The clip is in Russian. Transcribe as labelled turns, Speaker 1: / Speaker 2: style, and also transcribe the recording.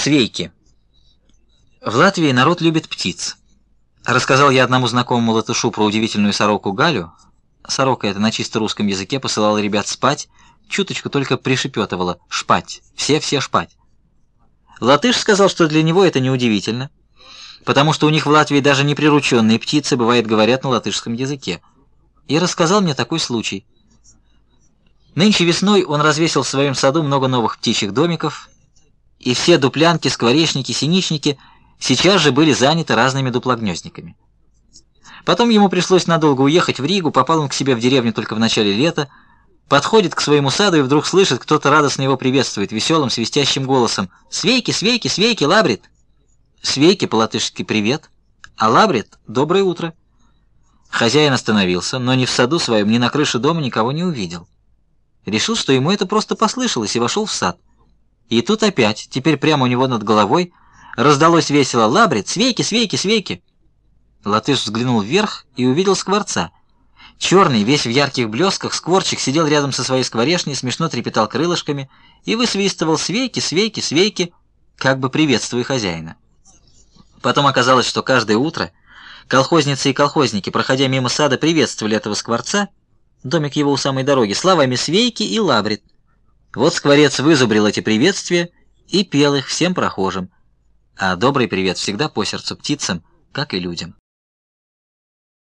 Speaker 1: Свейки. В Латвии народ любит птиц. Рассказал я одному знакомому латышу про удивительную сороку Галю. Сорока эта на чисто русском языке посылала ребят спать, чуточку только пришепетывала «шпать», все шпать. Латыш сказал, что для него это неудивительно, потому что у них в Латвии даже неприрученные птицы, бывает, говорят на латышском языке. И рассказал мне такой случай. Нынче весной он развесил в своем саду много новых птичьих домиков, и все дуплянки, скворечники, синичники сейчас же были заняты разными дуплогнездниками. Потом ему пришлось надолго уехать в Ригу, попал он к себе в деревню только в начале лета, подходит к своему саду и вдруг слышит, кто-то радостно его приветствует веселым свистящим голосом: «Свейки, свейки, свейки, лабрит!» «Свейки» по-латышски «привет», а «лабрит» — «доброе утро». Хозяин остановился, но ни в саду своем, ни на крыше дома никого не увидел. Решил, что ему это просто послышалось, и вошел в сад. И тут опять, теперь прямо у него над головой, раздалось весело: «Лабрит, свейки, свейки, свейки!» Латыш взглянул вверх и увидел скворца. Черный, весь в ярких блесках, скворчик сидел рядом со своей скворечней, смешно трепетал крылышками и высвистывал «свейки, свейки, свейки», как бы приветствуя хозяина. Потом оказалось, что каждое утро колхозницы и колхозники, проходя мимо сада, приветствовали этого скворца, домик его у самой дороги, словами «свейки» и «лабрит». Вот скворец вызубрил эти приветствия и пел их всем прохожим. А добрый привет всегда по сердцу птицам, как и людям.